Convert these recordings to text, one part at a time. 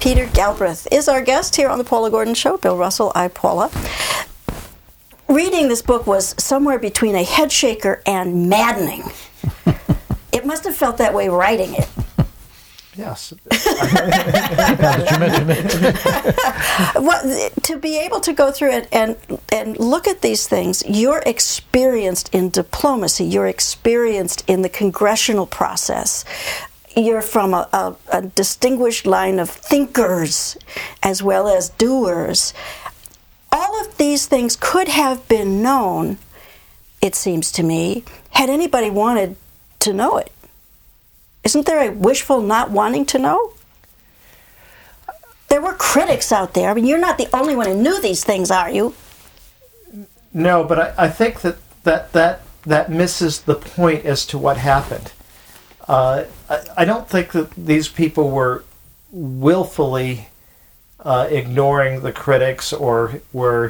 Peter Galbraith is our guest here on the Paula Gordon Show. Bill Russell, I, Paula. Reading this book was somewhere between a head shaker and maddening. It must have felt that way writing it. Yes. Well, to be able to go through it and look at these things, you're experienced in diplomacy, you're experienced in the congressional process. You're from a distinguished line of thinkers as well as doers. All of these things could have been known, it seems to me, had anybody wanted to know it. Isn't there a wishful not wanting to know? There were critics out there. I mean, you're not the only one who knew these things, are you? No, but I think that misses the point as to what happened. I don't think that these people were willfully ignoring the critics or were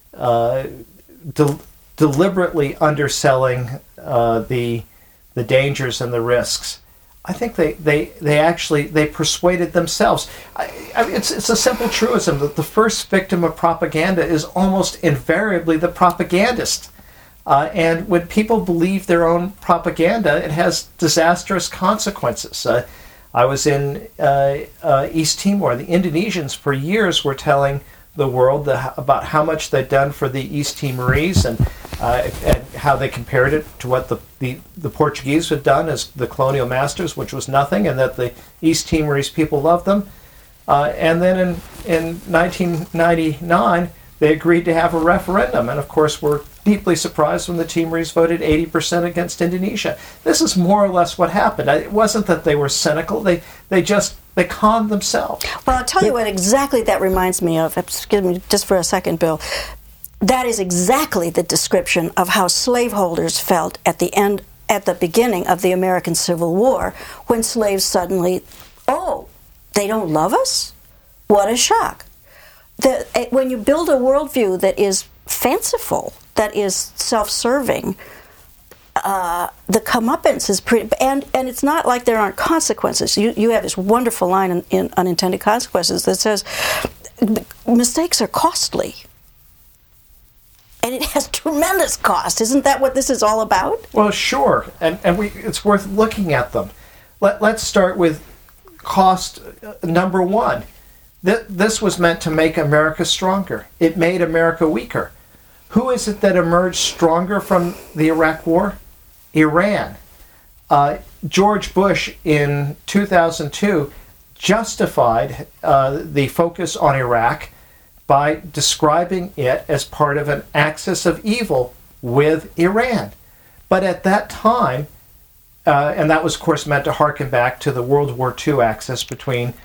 deliberately underselling the dangers and the risks. I think they actually persuaded themselves. I mean, it's a simple truism that the first victim of propaganda is almost invariably the propagandist. And when people believe their own propaganda, it has disastrous consequences. I was in East Timor. The Indonesians for years were telling the world about how much they'd done for the East Timorese and how they compared it to what the Portuguese had done as the colonial masters, which was nothing, and that the East Timorese people loved them. And then in 1999, they agreed to have a referendum, and of course were deeply surprised when the Timorese voted 80% against Indonesia. This is more or less what happened. It wasn't that they were cynical. They conned themselves. Well, I'll tell you what exactly that reminds me of. Excuse me just for a second, Bill. That is exactly the description of how slaveholders felt at the beginning of the American Civil War, when slaves suddenly, they don't love us? What a shock. When you build a worldview that is fanciful, that is self-serving, the comeuppance is pretty, and it's not like there aren't consequences. You have this wonderful line in Unintended Consequences that says, mistakes are costly. And it has tremendous cost. Isn't that what this is all about? Well, sure, and it's worth looking at them. Let's start with cost number one. This was meant to make America stronger. It made America weaker. Who is it that emerged stronger from the Iraq War? Iran. George Bush in 2002 justified the focus on Iraq by describing it as part of an axis of evil with Iran. But at that time, and that was of course meant to harken back to the World War II axis between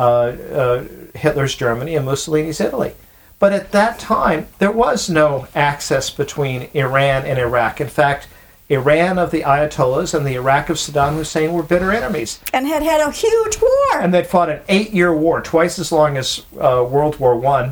Hitler's Germany and Mussolini's Italy. But at that time, there was no axis between Iran and Iraq. In fact, Iran of the Ayatollahs and the Iraq of Saddam Hussein were bitter enemies. And had a huge war. And they'd fought an 8-year war, twice as long as World War I.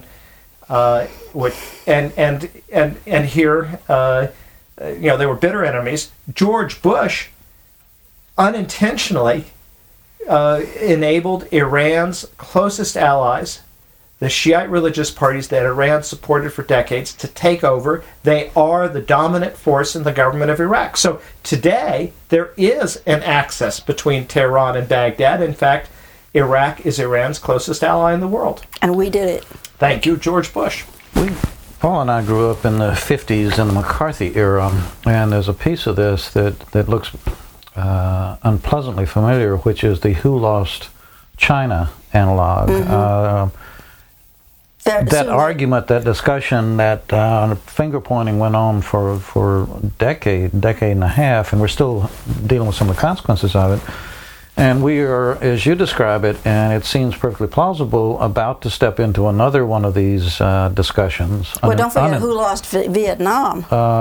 And here, they were bitter enemies. George Bush unintentionally enabled Iran's closest allies, the Shiite religious parties that Iran supported for decades, to take over. They are the dominant force in the government of Iraq. So today, there is an axis between Tehran and Baghdad. In fact, Iraq is Iran's closest ally in the world. And we did it. Thank you, George Bush. Paul and I grew up in the 50s in the McCarthy era, and there's a piece of this that looks unpleasantly familiar, which is the Who Lost China analog. Mm-hmm. That argument, that discussion, that finger-pointing went on for a decade and a half, and we're still dealing with some of the consequences of it. And we are, as you describe it, and it seems perfectly plausible, about to step into another one of these discussions. Well, don't forget who lost Vietnam.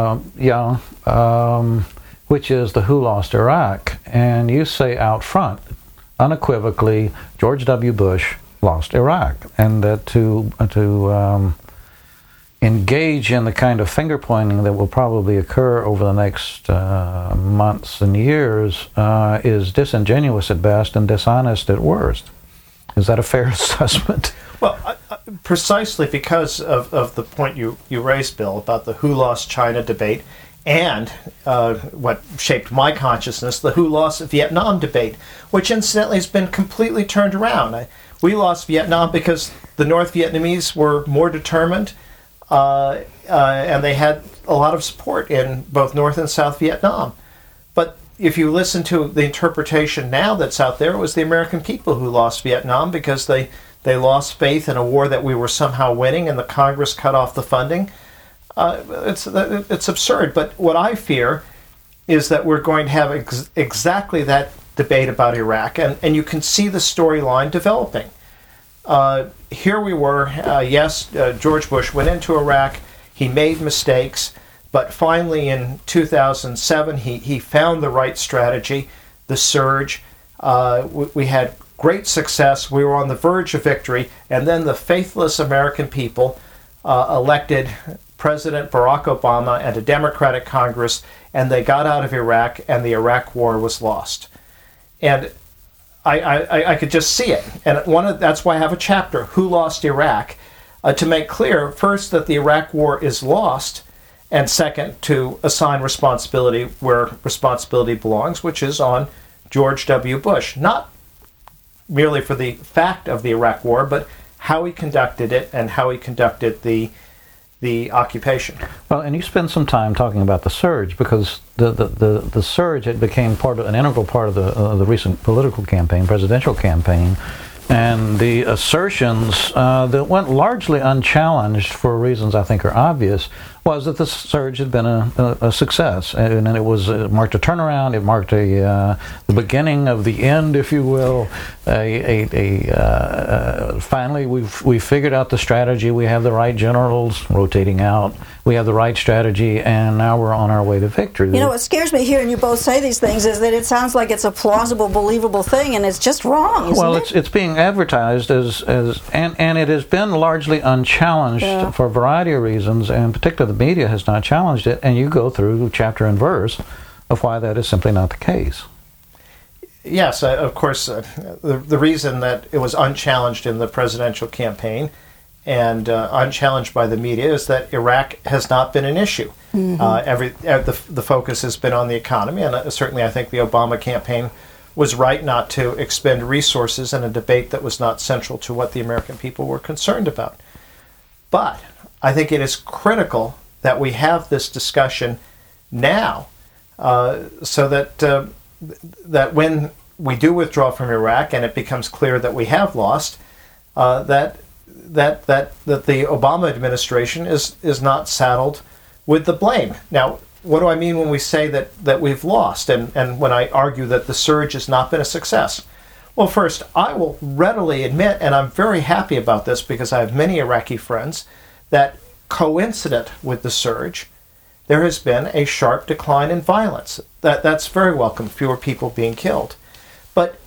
Which is the Who Lost Iraq. And you say out front, unequivocally, George W. Bush lost Iraq, and that to engage in the kind of finger pointing that will probably occur over the next months and years is disingenuous at best and dishonest at worst. Is that a fair assessment? Well, precisely because of the point you raised, Bill, about the who lost China debate and what shaped my consciousness, the who lost Vietnam debate, which incidentally has been completely turned around. We lost Vietnam because the North Vietnamese were more determined and they had a lot of support in both North and South Vietnam. But if you listen to the interpretation now that's out there, it was the American people who lost Vietnam because they lost faith in a war that we were somehow winning and the Congress cut off the funding. It's absurd. But what I fear is that we're going to have exactly that debate about Iraq, and you can see the storyline developing. Here we were, George Bush went into Iraq, he made mistakes, but finally in 2007 he found the right strategy, the surge. We had great success, we were on the verge of victory, and then the faithless American people elected President Barack Obama and a Democratic Congress, and they got out of Iraq, and the Iraq War was lost. And I could just see it. And that's why I have a chapter, Who Lost Iraq, to make clear, first, that the Iraq War is lost, and second, to assign responsibility where responsibility belongs, which is on George W. Bush. Not merely for the fact of the Iraq War, but how he conducted it and how he conducted the occupation. Well, and you spend some time talking about the surge, because the surge, it became an integral part of the recent political campaign, presidential campaign, and the assertions that went largely unchallenged for reasons I think are obvious was that the surge had been a success, and it marked a turnaround. It marked the beginning of the end, if you will. Finally, we figured out the strategy. We have the right generals rotating out. We have the right strategy, and now we're on our way to victory. You know, what scares me hearing you both say these things is that it sounds like it's a plausible, believable thing, and it's just wrong, isn't it? It's being advertised as and it has been largely unchallenged for a variety of reasons, and particularly the media has not challenged it, and you go through chapter and verse of why that is simply not the case. Yes, of course, the reason that it was unchallenged in the presidential campaign and unchallenged by the media is that Iraq has not been an issue. Mm-hmm. The focus has been on the economy, and certainly I think the Obama campaign was right not to expend resources in a debate that was not central to what the American people were concerned about. But I think it is critical that we have this discussion now, so that when we do withdraw from Iraq and it becomes clear that we have lost, that the Obama administration is not saddled with the blame. Now, what do I mean when we say that we've lost, and when I argue that the surge has not been a success? Well, first, I will readily admit, and I'm very happy about this because I have many Iraqi friends, that coincident with the surge, there has been a sharp decline in violence. That's very welcome, fewer people being killed. But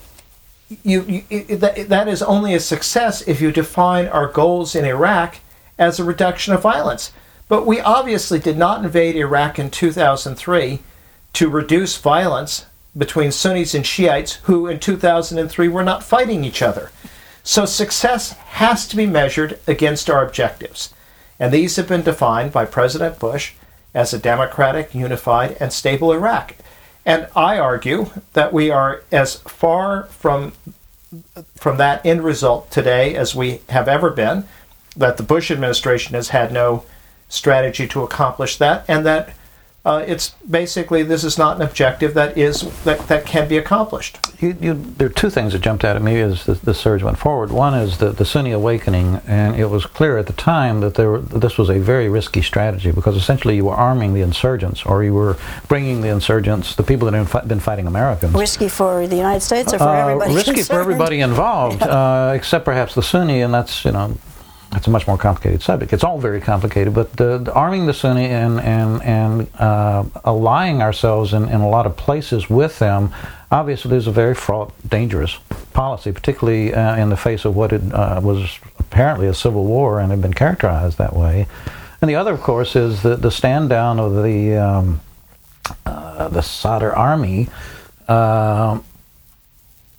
that is only a success if you define our goals in Iraq as a reduction of violence. But we obviously did not invade Iraq in 2003 to reduce violence between Sunnis and Shiites who in 2003 were not fighting each other. So success has to be measured against our objectives. And these have been defined by President Bush as a democratic, unified, and stable Iraq. And I argue that we are as far from that end result today as we have ever been, that the Bush administration has had no strategy to accomplish that, and that it's basically, this is not an objective that can be accomplished. There are two things that jumped out at me as the surge went forward. One is the Sunni awakening, and it was clear at the time that this was a very risky strategy, because essentially you were arming the insurgents, or you were bringing the insurgents, the people that had been fighting Americans. Risky for the United States or for everybody risky concerned? For everybody involved, except perhaps the Sunni, and that's a much more complicated subject. It's all very complicated, but the arming the Sunni and allying ourselves in a lot of places with them, obviously is a very fraught, dangerous policy, particularly in the face of what it was apparently a civil war and had been characterized that way. And the other, of course, is the stand down of the Sadr army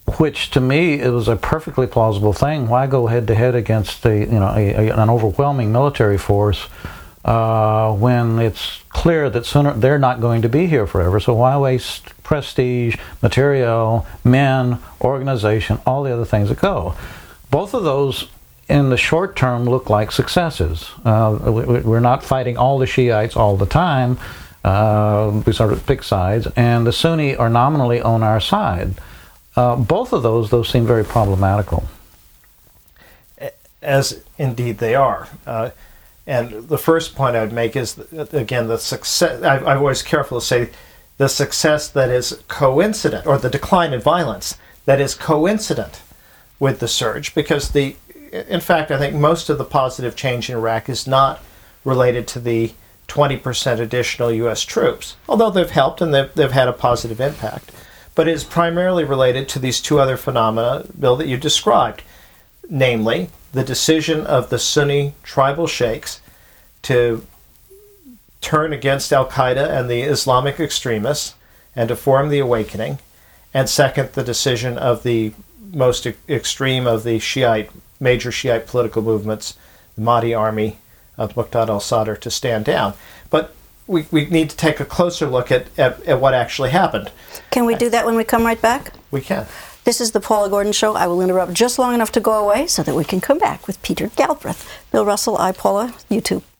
which to me it was a perfectly plausible thing. Why go head to head against an overwhelming military force when it's clear that sooner they're not going to be here forever? So why waste prestige, material, men, organization, all the other things that go? Both of those in the short term look like successes. We're not fighting all the Shiites all the time. We sort of pick sides, and the Sunni are nominally on our side. Both of those, though, seem very problematical. As indeed they are. And the first point I would make is, again, the success. I'm always careful to say the success that is coincident, or the decline in violence that is coincident with the surge, because in fact, I think most of the positive change in Iraq is not related to the 20% additional U.S. troops, although they've helped and they've had a positive impact. But it is primarily related to these two other phenomena, Bill, that you described, namely the decision of the Sunni tribal sheikhs to turn against al-Qaeda and the Islamic extremists and to form the Awakening, and second, the decision of the most extreme of the major Shiite political movements, the Mahdi army of Muqtada al-Sadr, to stand down. But we need to take a closer look at what actually happened. Can we do that when we come right back? We can. This is the Paula Gordon Show. I will interrupt just long enough to go away so that we can come back with Peter Galbraith. Bill Russell, I, Paula, YouTube.